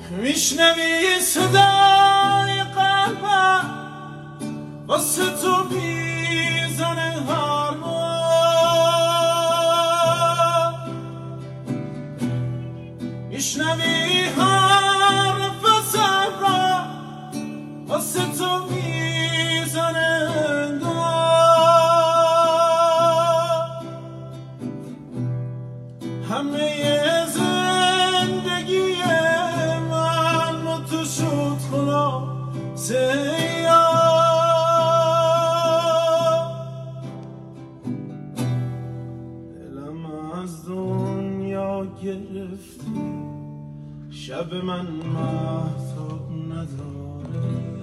میشنوی صدای قلبم واسه تو میزنه هر بار، میشنوی حرف صبرم واسه تو میزنه انگار همه زندگی من با تو شد خلاصه از دنیا گرفتی شب من محتاب نداره.